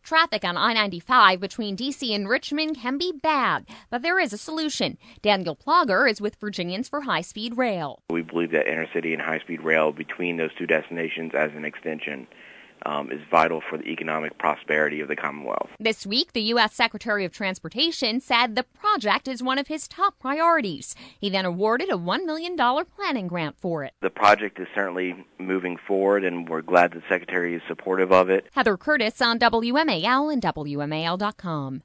Traffic on I-95 between D.C. and Richmond can be bad, but there is a solution. Daniel Plogger is with Virginians for High-Speed Rail. We believe that intercity and high-speed rail between those two destinations as an extension is vital for the economic prosperity of the Commonwealth. This week, the U.S. Secretary of Transportation said the project is one of his top priorities. He then awarded a $1 million planning grant for it. The project is certainly moving forward, and we're glad the Secretary is supportive of it. Heather Curtis on WMAL and WMAL.com.